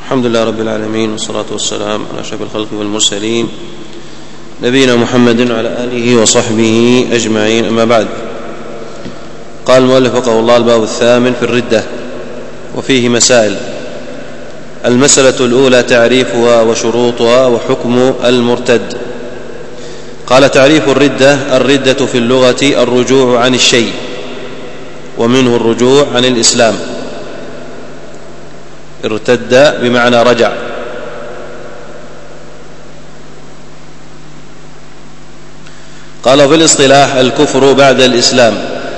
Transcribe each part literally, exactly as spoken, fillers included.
الحمد لله رب العالمين، والصلاة والسلام على أشرف الخلق والمرسلين نبينا محمد وعلى آله وصحبه أجمعين، أما بعد. قال المؤلف وفقه الله: الباب الثامن في الردة، وفيه مسائل. المسألة الأولى: تعريفها وشروطها وحكم المرتد. قال: تعريف الردة: الردة في اللغة الرجوع عن الشيء، ومنه الرجوع عن الإسلام. ارتد بمعنى رجع. قال: في الاصطلاح: الكفر بعد الإسلام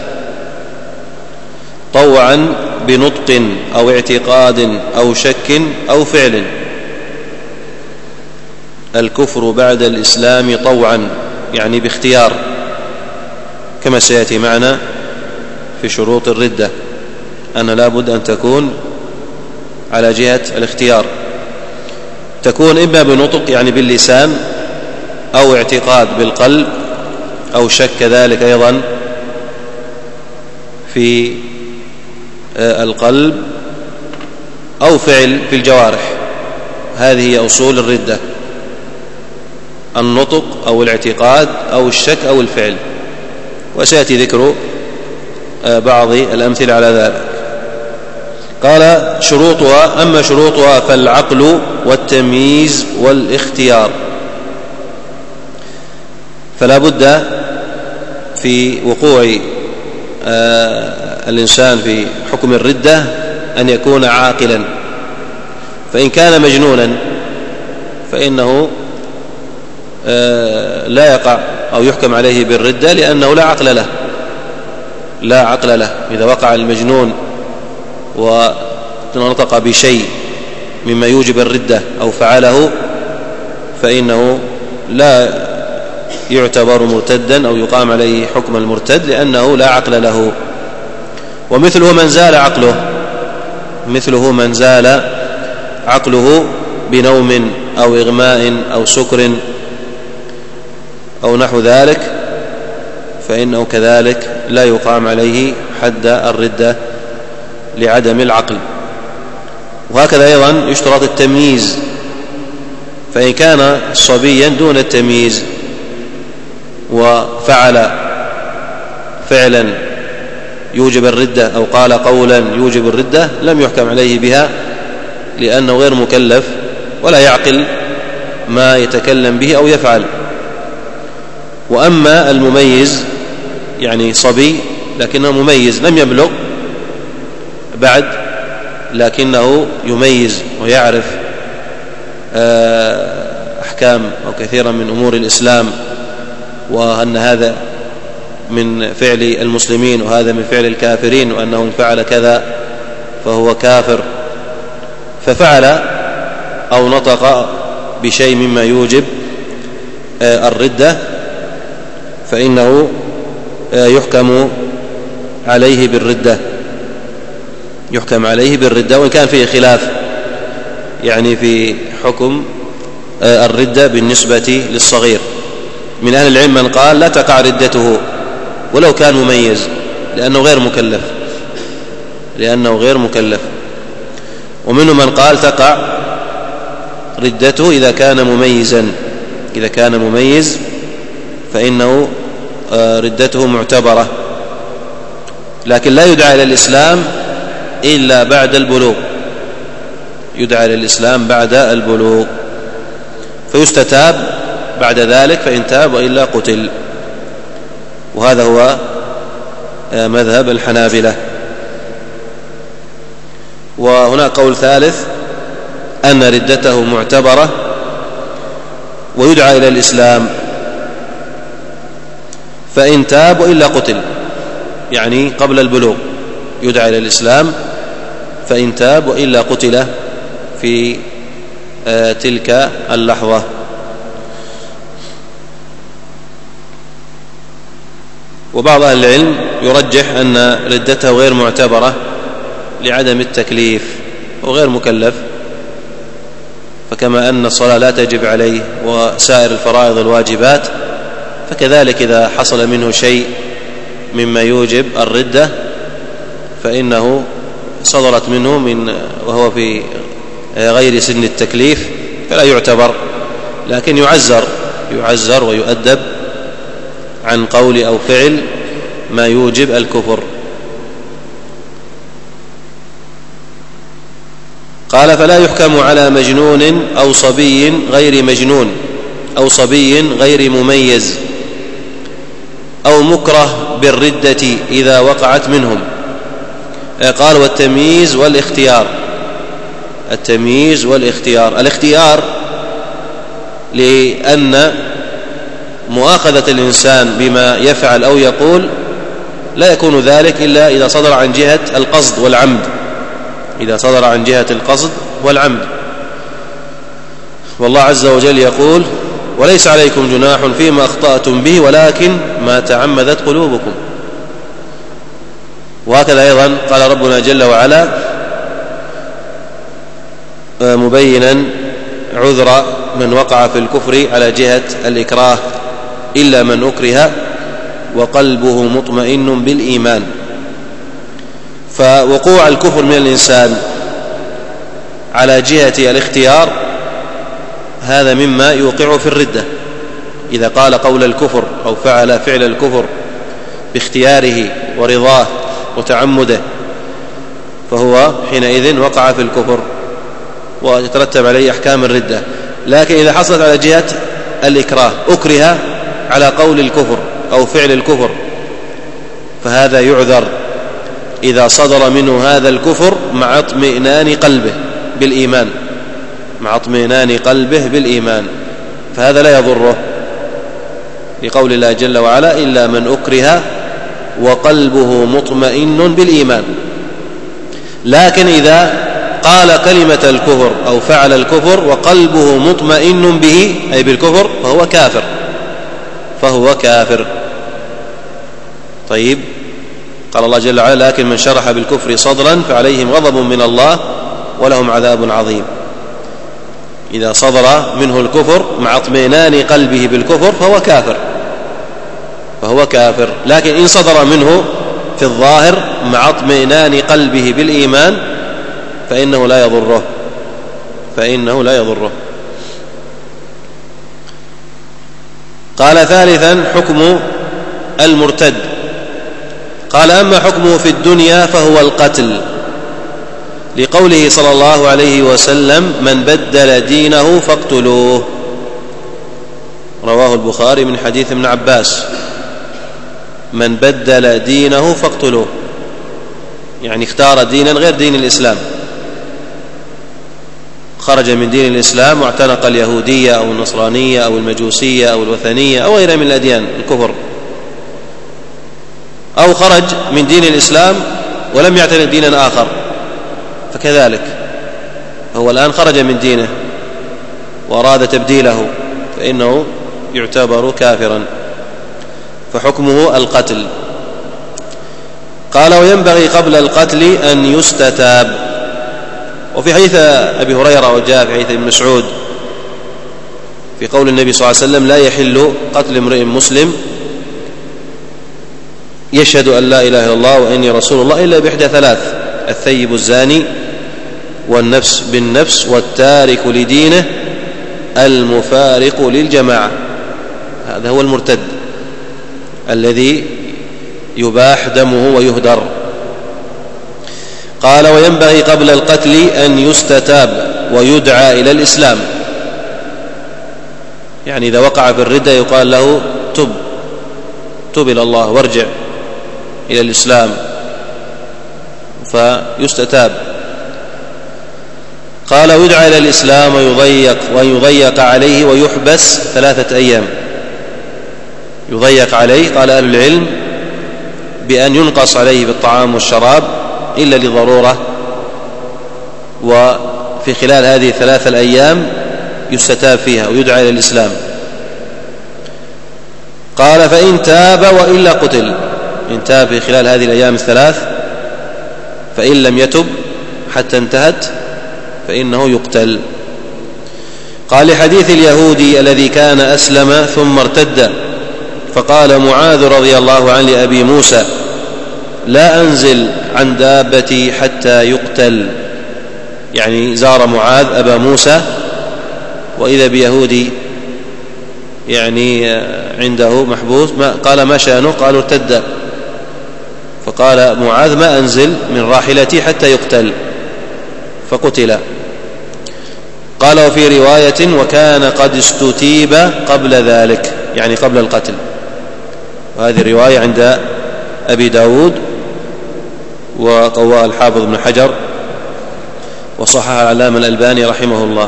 طوعا بنطق أو اعتقاد أو شك أو فعل. الكفر بعد الإسلام طوعا يعني باختيار، كما سيأتي معنا في شروط الردة أن لا بد أن تكون على جهة الاختيار. تكون إما بنطق يعني باللسان، أو اعتقاد بالقلب، أو شك ذلك أيضا في القلب، أو فعل في الجوارح. هذه هي أصول الردة: النطق أو الاعتقاد أو الشك أو الفعل، وسيأتي ذكر بعض الأمثلة على ذلك. قال: شروطها: أما شروطها فالعقل والتمييز والاختيار. فلا بد في وقوع الإنسان في حكم الردة أن يكون عاقلا، فإن كان مجنونا فإنه لا يقع أو يحكم عليه بالردة، لأنه لا عقل له لا عقل له إذا وقع المجنون ونطق بشيء مما يوجب الردة أو فعله، فإنه لا يعتبر مرتدا أو يقام عليه حكم المرتد، لأنه لا عقل له. ومثله من زال عقله مثله من زال عقله بنوم أو إغماء أو سكر أو نحو ذلك، فإنه كذلك لا يقام عليه حد الردة لعدم العقل. وهكذا أيضا يشترط التمييز، فإن كان صبيا دون التمييز وفعل فعلا يوجب الردة أو قال قولا يوجب الردة لم يحكم عليه بها، لأنه غير مكلف ولا يعقل ما يتكلم به أو يفعل. وأما المميز يعني صبي لكنه مميز، لم يبلغ بعد لكنه يميز ويعرف أحكام أو كثيرا من أمور الإسلام، وأن هذا من فعل المسلمين وهذا من فعل الكافرين، وأنه إن فعل كذا فهو كافر، ففعل أو نطق بشيء مما يوجب الردة، فإنه يحكم عليه بالردة يحكم عليه بالردة وإن كان فيه خلاف يعني في حكم الردة بالنسبة للصغير. من أهل العلم من قال لا تقع ردته ولو كان مميز، لأنه غير مكلف لأنه غير مكلف ومنهم من قال تقع ردته إذا كان مميزا إذا كان مميز فإنه ردته معتبرة، لكن لا يدعى إلى الإسلام إلا بعد البلوغ يدعى إلى الإسلام بعد البلوغ، فيستتاب بعد ذلك، فإن تاب وإلا قتل. وهذا هو مذهب الحنابلة. وهناك قول ثالث أن ردته معتبرة ويدعى إلى الإسلام، فإن تاب وإلا قتل، يعني قبل البلوغ يدعى إلى الإسلام، فإن تاب وإلا قتل في تلك اللحظة. وبعض أهل العلم يرجح أن ردته غير معتبرة لعدم التكليف وغير مكلف، فكما أن الصلاة لا تجب عليه وسائر الفرائض الواجبات، فكذلك إذا حصل منه شيء مما يوجب الردة فإنه صدرت منه من وهو في غير سن التكليف فلا يعتبر، لكن يعزر يعزر ويؤدب عن قول أو فعل ما يوجب الكفر. قال: فلا يحكم على مجنون أو صبي غير مجنون أو صبي غير مميز أو مكره بالردة إذا وقعت منهم. قال: والتمييز والاختيار. التمييز والاختيار. الاختيار لأن مؤاخذة الإنسان بما يفعل أو يقول لا يكون ذلك إلا إذا صدر عن جهة القصد والعمد، إذا صدر عن جهة القصد والعمد. والله عز وجل يقول: وليس عليكم جناح فيما أخطأتم به ولكن ما تعمدت قلوبكم. وهكذا أيضا قال ربنا جل وعلا مبينا عذر من وقع في الكفر على جهة الإكراه: إلا من أكره وقلبه مطمئن بالإيمان. فوقوع الكفر من الإنسان على جهة الاختيار هذا مما يوقع في الردة. إذا قال قول الكفر أو فعل فعل الكفر باختياره ورضاه وتعمده فهو حينئذ وقع في الكفر ويترتب عليه أحكام الردة. لكن إذا حصلت على جهة الإكراه، أكره على قول الكفر أو فعل الكفر، فهذا يعذر إذا صدر منه هذا الكفر مع اطمئنان قلبه بالإيمان، مع اطمئنان قلبه بالإيمان، فهذا لا يضره، لقول الله جل وعلا: إلا من أكره وقلبه مطمئن بالإيمان. لكن إذا قال كلمة الكفر أو فعل الكفر وقلبه مطمئن به أي بالكفر فهو كافر، فهو كافر. طيب، قال الله جل وعلا: لكن من شرح بالكفر صدرا فعليهم غضب من الله ولهم عذاب عظيم. إذا صدر منه الكفر مع اطمئنان قلبه بالكفر فهو كافر، فهو كافر. لكن إن صدر منه في الظاهر مع اطمئنان قلبه بالإيمان فإنه لا يضره، فإنه لا يضره. قال: ثالثا حكم المرتد. قال: أما حكمه في الدنيا فهو القتل، لقوله صلى الله عليه وسلم: من بدل دينه فاقتلوه. رواه البخاري من حديث ابن عباس: من بدل دينه فاقتلوه، يعني اختار دينا غير دين الإسلام، خرج من دين الإسلام واعتنق اليهودية أو النصرانية أو المجوسية أو الوثنية أو غيرها من الأديان الكفر، أو خرج من دين الإسلام ولم يعتنق دينا آخر، فكذلك هو الآن خرج من دينه وأراد تبديله فإنه يعتبر كافرا، فحكمه القتل. قال: وينبغي قبل القتل أن يستتاب. وفي حديث أبي هريرة وجاء في حديث ابن مسعود في قول النبي صلى الله عليه وسلم: لا يحل قتل امرئ مسلم يشهد أن لا إله إلا الله وإني رسول الله إلا بإحدى ثلاث: الثيب الزاني والنفس بالنفس والتارك لدينه المفارق للجماعة. هذا هو المرتد الذي يباح دمه ويهدر. قال: وينبغي قبل القتل أن يستتاب ويدعى إلى الإسلام، يعني إذا وقع في الردة يقال له: تب تب إلى الله وارجع إلى الإسلام، فيستتاب. قال: ويدعى إلى الإسلام ويضيق ويضيق عليه ويحبس ثلاثة أيام. يضيق عليه، قال أهل العلم، بأن ينقص عليه بالطعام والشراب إلا لضرورة، وفي خلال هذه الثلاثة الأيام يستتاب فيها ويدعى إلى الإسلام. قال: فإن تاب وإلا قتل. إن تاب في خلال هذه الأيام الثلاث، فإن لم يتب حتى انتهت فإنه يقتل. قال: لحديث اليهودي الذي كان أسلم ثم ارتد، فقال معاذ رضي الله عنه لأبي موسى: لا أنزل عن دابتي حتى يقتل. يعني زار معاذ أبا موسى وإذا بيهودي يعني عنده محبوس، ما قال ما شأنه؟ قالوا ارتد، فقال معاذ ما أنزل من راحلتي حتى يقتل، فقتل. قال وفي رواية وكان قد استتيب قبل ذلك، يعني قبل القتل، وهذه الرواية عند أبي داود وقواه الحافظ بن حجر وصحح العلامة الألباني رحمه الله.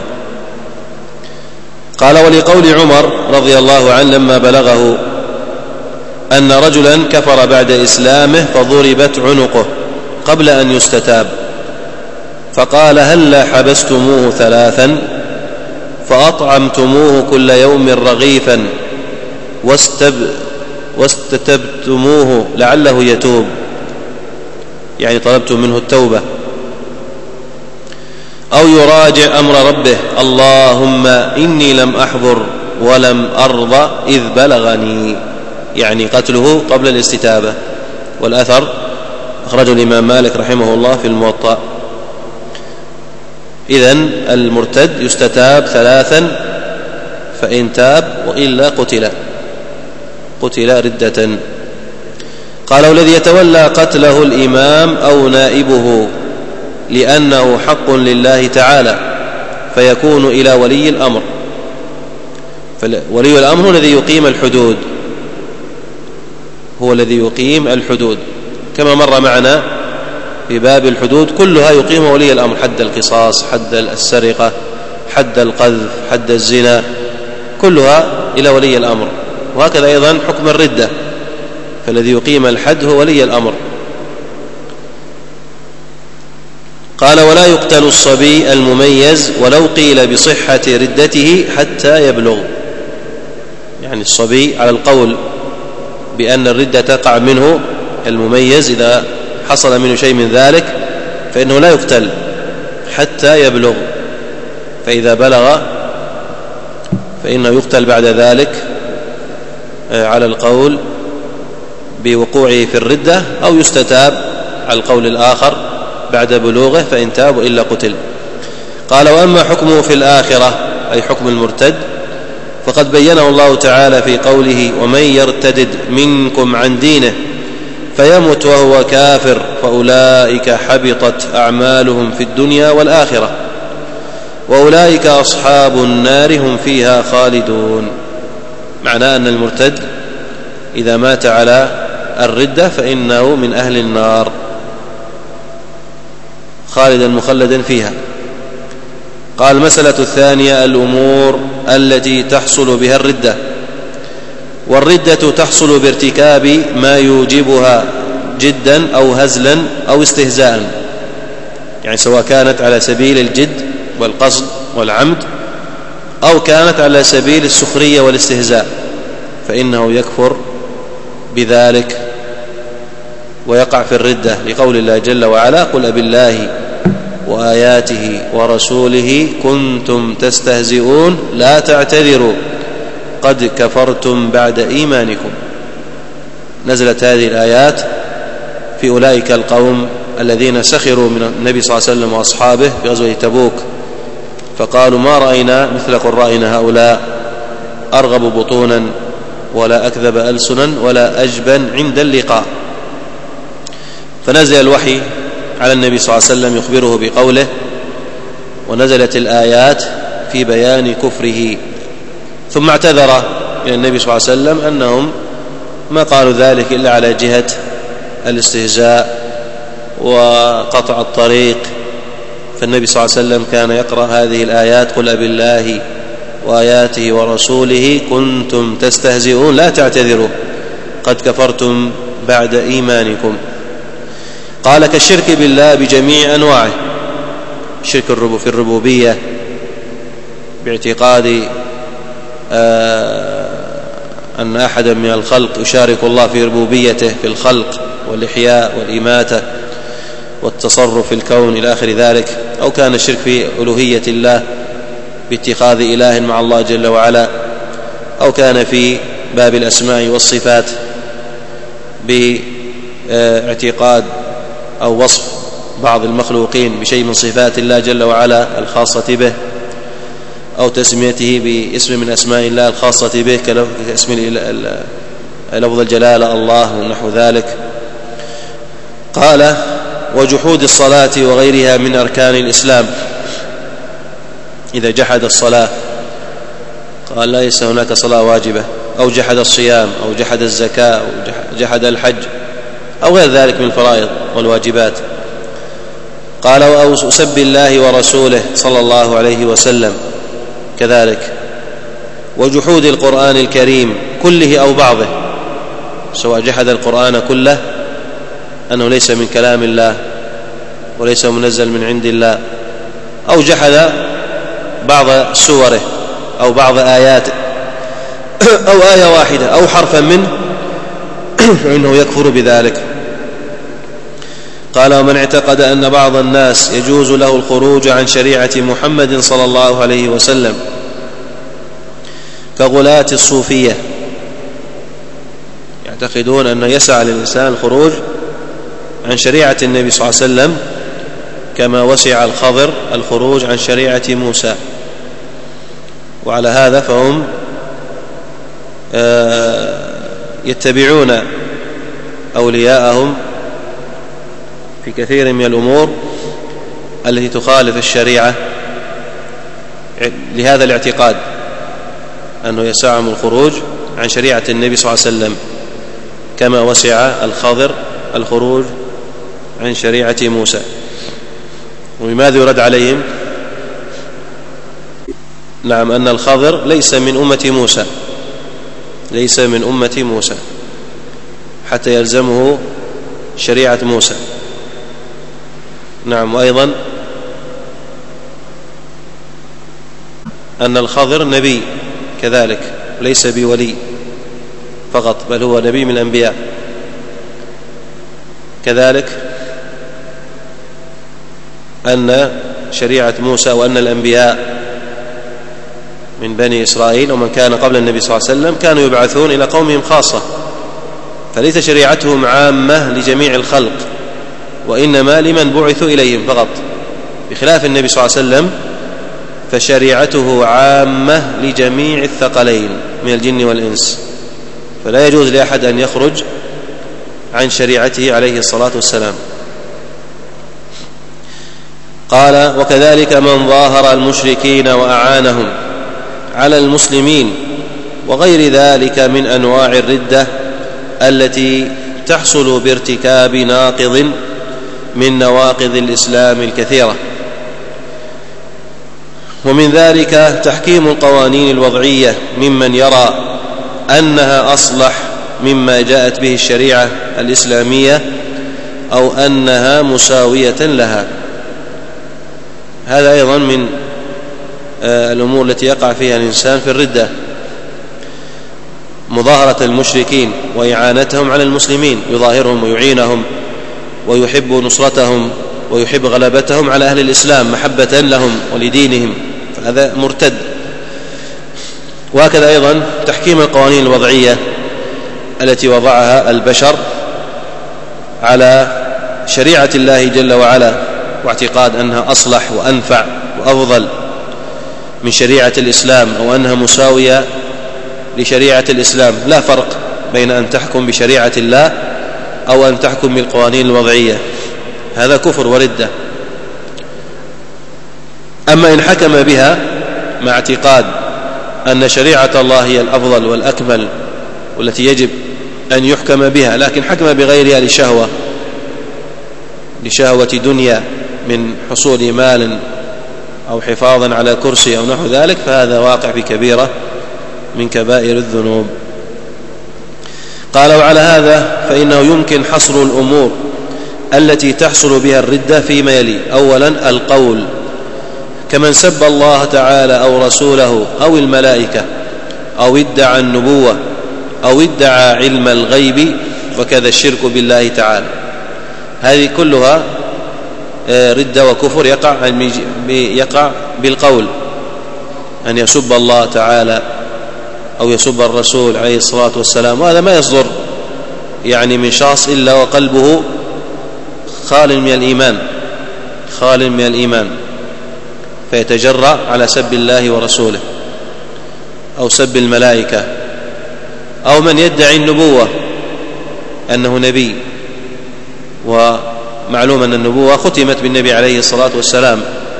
قال ولقول عمر رضي الله عنه لما بلغه أن رجلا كفر بعد إسلامه فضربت عنقه قبل أن يستتاب، فقال هلا حبستموه ثلاثا فأطعمتموه كل يوم رغيفا واستب واستتبتموه لعله يتوب، يعني طلبتم منه التوبة، أو يراجع أمر ربه، اللهم إني لم أحضر ولم أرضى إذ بلغني، يعني قتله قبل الاستتابة. والأثر أخرجه الإمام مالك رحمه الله في الموطأ. إذن المرتد يستتاب ثلاثا، فإن تاب وإلا قتل قتل ردة. قال والذي يتولى قتله الإمام أو نائبه لأنه حق لله تعالى فيكون إلى ولي الأمر، فولي الأمر هو الذي يقيم الحدود، هو الذي يقيم الحدود كما مر معنا في باب الحدود كلها يقيم ولي الأمر، حد القصاص، حد السرقة، حد القذف، حد الزنا، كلها إلى ولي الأمر. وهكذا أيضا حكم الردة، فالذي يقيم الحد هو ولي الأمر. قال ولا يقتل الصبي المميز ولو قيل بصحة ردته حتى يبلغ، يعني الصبي على القول بأن الردة تقع منه المميز إذا حصل منه شيء من ذلك فإنه لا يقتل حتى يبلغ، فإذا بلغ فإنه يقتل بعد ذلك على القول بوقوعه في الردة، أو يستتاب على القول الآخر بعد بلوغه فإن تاب إلا قتل. قال وأما حكمه في الآخرة أي حكم المرتد فقد بينه الله تعالى في قوله ومن يرتدد منكم عن دينه فيمت وهو كافر فأولئك حبطت أعمالهم في الدنيا والآخرة وأولئك أصحاب النار هم فيها خالدون. معناه أن المرتد إذا مات على الردة فإنه من أهل النار خالدا مخلدا فيها. قال المسألة الثانية الأمور التي تحصل بها الردة. والردة تحصل بارتكاب ما يوجبها جدا أو هزلا أو استهزاء، يعني سواء كانت على سبيل الجد والقصد والعمد أو كانت على سبيل السخرية والاستهزاء فإنه يكفر بذلك ويقع في الردة، لقول الله جل وعلا قل أبالله وآياته ورسوله كنتم تستهزئون لا تعتذروا قد كفرتم بعد إيمانكم. نزلت هذه الآيات في أولئك القوم الذين سخروا من النبي صلى الله عليه وسلم وأصحابه في غزوة تبوك فقالوا ما رأينا مثل قرائنا هؤلاء أرغب بطونا ولا أكذب ألسنا ولا أجبن عند اللقاء. فنزل الوحي على النبي صلى الله عليه وسلم يخبره بقوله، ونزلت الآيات في بيان كفره، ثم اعتذر إلى النبي صلى الله عليه وسلم أنهم ما قالوا ذلك إلا على جهة الاستهزاء وقطع الطريق. فالنبي صلى الله عليه وسلم كان يقرأ هذه الآيات قل أبالله وآياته ورسوله كنتم تستهزئون لا تعتذروا قد كفرتم بعد إيمانكم. قال كالشرك بالله بجميع أنواعه، شرك في الربوبية باعتقاد أن أحدا من الخلق يشارك الله في ربوبيته في الخلق والإحياء والإماتة والتصرف في الكون إلى آخر ذلك، أو كان الشرك في ألوهية الله باتخاذ إله مع الله جل وعلا، أو كان في باب الأسماء والصفات باعتقاد أو وصف بعض المخلوقين بشيء من صفات الله جل وعلا الخاصة به، أو تسميته باسم من أسماء الله الخاصة به كاسم لفظ الجلالة الله ونحو ذلك. قال: وجحود الصلاة وغيرها من أركان الإسلام، إذا جحد الصلاة قال ليس هناك صلاة واجبة، أو جحد الصيام، أو جحد الزكاة، أو جحد الحج، أو غير ذلك من الفرائض والواجبات. قال: أو سب الله ورسوله صلى الله عليه وسلم كذلك. وجحود القرآن الكريم كله أو بعضه، سواء جحد القرآن كله أنه ليس من كلام الله وليس منزل من عند الله، أو جحد بعض سوره أو بعض آياته أو آية واحدة أو حرفا منه فإنه يكفر بذلك. قال: ومن اعتقد أن بعض الناس يجوز له الخروج عن شريعة محمد صلى الله عليه وسلم كغلاة الصوفية، يعتقدون أن يسعى للإنسان الخروج عن شريعة النبي صلى الله عليه وسلم كما وسع الخضر الخروج عن شريعة موسى، وعلى هذا فهم يتبعون أولياءهم في كثير من الأمور التي تخالف الشريعة، لهذا الاعتقاد أنه يسعهم الخروج عن شريعة النبي صلى الله عليه وسلم كما وسع الخضر الخروج عن شريعة موسى. وبماذا يرد عليهم؟ نعم، أن الخضر ليس من أمة موسى، ليس من أمة موسى حتى يلزمه شريعة موسى. نعم، وأيضا أن الخضر نبي كذلك، ليس بولي فقط بل هو نبي من الأنبياء كذلك. أن شريعة موسى وأن الأنبياء من بني إسرائيل ومن كان قبل النبي صلى الله عليه وسلم كانوا يبعثون إلى قومهم خاصة، فليس شريعتهم عامة لجميع الخلق، وإنما لمن بعثوا إليهم فقط، بخلاف النبي صلى الله عليه وسلم فشريعته عامة لجميع الثقلين من الجن والإنس، فلا يجوز لأحد أن يخرج عن شريعته عليه الصلاة والسلام. قال: وكذلك من ظاهر المشركين وأعانهم على المسلمين وغير ذلك من أنواع الردة التي تحصل بارتكاب ناقض من نواقض الإسلام الكثيرة. ومن ذلك تحكيم القوانين الوضعية ممن يرى أنها أصلح مما جاءت به الشريعة الإسلامية أو أنها مساوية لها. هذا أيضا من الأمور التي يقع فيها الإنسان في الردة، مظاهرة المشركين وإعانتهم على المسلمين، يظاهرهم ويعينهم ويحب نصرتهم ويحب غلبتهم على أهل الإسلام محبة لهم ولدينهم، فهذا مرتد. وهكذا أيضا تحكيم القوانين الوضعية التي وضعها البشر على شريعة الله جل وعلا، واعتقاد أنها أصلح وأنفع وأفضل من شريعة الإسلام أو أنها مساوية لشريعة الإسلام. لا فرق بين أن تحكم بشريعة الله أو أن تحكم بالقوانين الوضعية، هذا كفر وردة. أما إن حكم بها مع اعتقاد أن شريعة الله هي الأفضل والأكمل والتي يجب أن يحكم بها، لكن حكم بغيرها لشهوة لشهوة دنيا من حصول مال أو حفاظا على كرسي أو نحو ذلك، فهذا واقع بكبيرة من كبائر الذنوب. قال: وعلى هذا فإنه يمكن حصر الأمور التي تحصل بها الردة فيما يلي: أولا القول، كمن سب الله تعالى أو رسوله أو الملائكة أو ادعى النبوة أو ادعى علم الغيب، وكذا الشرك بالله تعالى. هذه كلها ردة وكفر يقع يقع بالقول، أن يسب الله تعالى أو يسب الرسول عليه الصلاة والسلام، وهذا ما يصدر يعني من شخص إلا وقلبه خال من الإيمان، خال من الإيمان فيتجرأ على سب الله ورسوله أو سب الملائكة، أو من يدعي النبوة أنه نبي، ومعلوم أن النبوة ختمت بالنبي عليه الصلاة والسلام،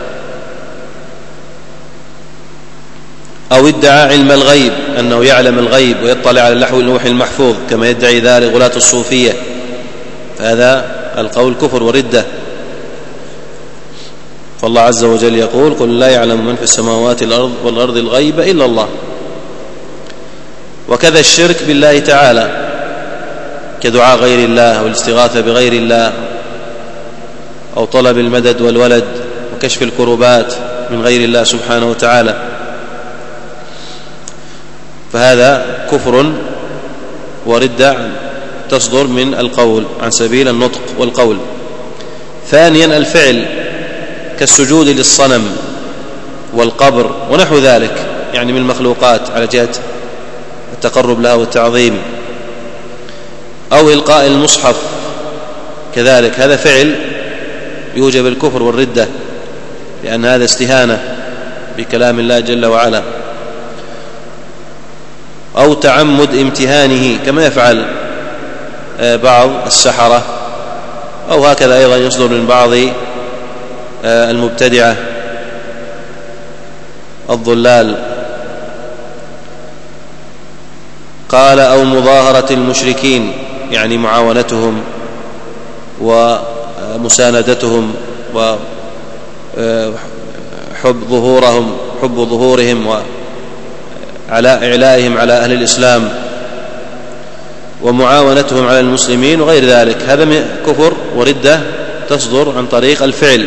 أو ادعى علم الغيب أنه يعلم الغيب ويطلع على اللوح المحفوظ كما يدعي ذلك غلاة الصوفية، فهذا القول كفر وردة. فالله عز وجل يقول: قل لا يعلم من في السماوات والأرض الغيب إلا الله. وكذا الشرك بالله تعالى كدعاء غير الله والاستغاثة بغير الله أو طلب المدد والولد وكشف الكربات من غير الله سبحانه وتعالى، فهذا كفر وردة تصدر من القول عن سبيل النطق والقول. ثانيا الفعل كالسجود للصنم والقبر ونحو ذلك، يعني من المخلوقات على جهة التقرب لها والتعظيم، أو إلقاء المصحف كذلك، هذا فعل يوجب الكفر والردة، لأن هذا استهانة بكلام الله جل وعلا، أو تعمد امتهانه كما يفعل بعض السحرة، أو هكذا أيضا يصدر من بعض المبتدعة الضلال. قال: أو مظاهرة المشركين، يعني معاونتهم ومساندتهم وحب ظهورهم حب ظهورهم وعلى إعلائهم على أهل الإسلام ومعاونتهم على المسلمين وغير ذلك، هذا كفر وردة تصدر عن طريق الفعل.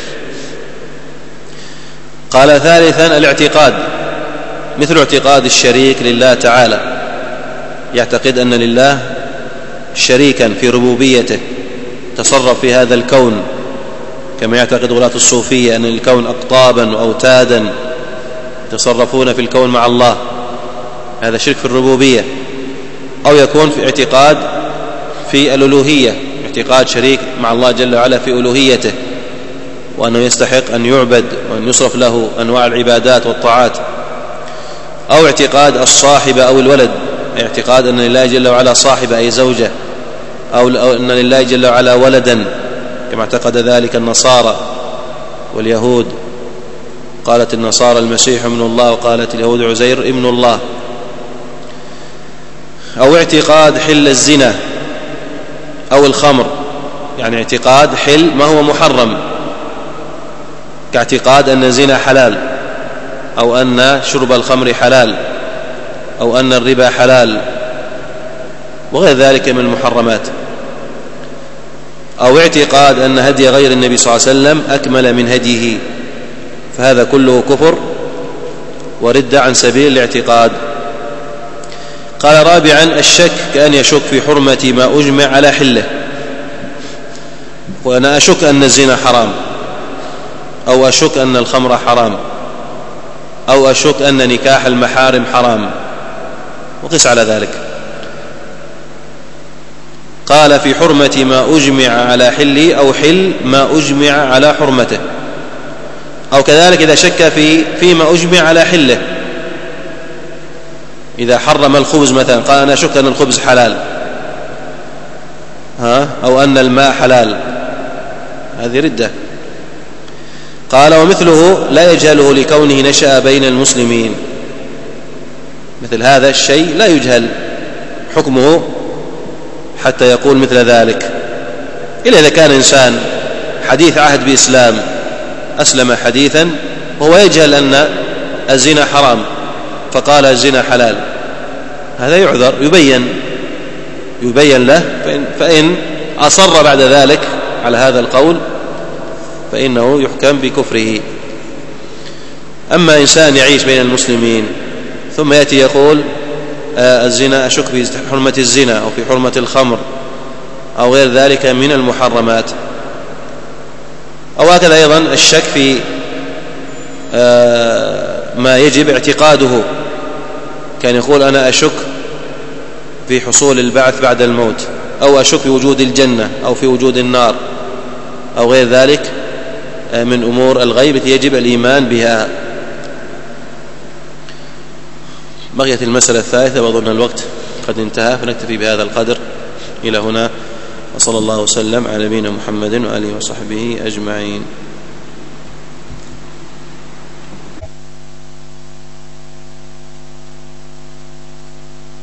قال: ثالثا الاعتقاد، مثل اعتقاد الشريك لله تعالى، يعتقد أن لله شريكا في ربوبيته تصرف في هذا الكون، كما يعتقد غلاة الصوفية أن الكون أقطابا وأوتادا يتصرفون في الكون مع الله، هذا شرك في الربوبية. أو يكون في اعتقاد في الألوهية، اعتقاد شريك مع الله جل وعلا في ألوهيته، وأنه يستحق أن يعبد وأن يصرف له أنواع العبادات والطاعات. أو اعتقاد الصاحبة أو الولد، اعتقاد أن لله جل وعلا صاحبة أي زوجة، أو أن لله جل وعلا ولدا كما اعتقد ذلك النصارى واليهود، قالت النصارى المسيح ابن الله وقالت اليهود عزير ابن الله. أو اعتقاد حل الزنا أو الخمر، يعني اعتقاد حل ما هو محرم، كاعتقاد أن الزنا حلال، أو أن شرب الخمر حلال، أو أن الربا حلال وغير ذلك من المحرمات. أو اعتقاد أن هدي غير النبي صلى الله عليه وسلم أكمل من هديه، فهذا كله كفر ورد عن سبيل الاعتقاد. قال: رابعا الشك، كأن يشك في حرمة ما أجمع على حله، وأنا أشك أن الزنا حرام، أو أشك أن الخمر حرام، أو أشك أن نكاح المحارم حرام، وقس على ذلك. قال: في حرمة ما أجمع على حله، أو حل ما أجمع على حرمته. أو كذلك إذا شك في فيما أجمع على حله، إذا حرم الخبز مثلا قال: أنا أشك أن الخبز حلال، ها، أو أن الماء حلال، هذه ردة. قال: ومثله لا يجهله لكونه نشأ بين المسلمين، مثل هذا الشيء لا يجهل حكمه حتى يقول مثل ذلك، إلا إذا كان إنسان حديث عهد بإسلام أسلم حديثا وهو يجهل أن الزنا حرام فقال الزنا حلال، هذا يعذر، يبين يبين له، فإن, فإن أصر بعد ذلك على هذا القول فإنه يحكم بكفره. أما إنسان يعيش بين المسلمين ثم يأتي يقول آه الزنا أشك في حرمة الزنا أو في حرمة الخمر أو غير ذلك من المحرمات. أو هكذا أيضا الشك في آه ما يجب اعتقاده، كان يقول أنا أشك في حصول البعث بعد الموت، أو أشك في وجود الجنة أو في وجود النار أو غير ذلك، من أمور الغيب التي يجب الإيمان بها. بقيت المسألة الثالثة وأظن الوقت قد انتهى، فنكتفي بهذا القدر إلى هنا، وصلى الله وسلم على نبينا محمد وآله وصحبه أجمعين.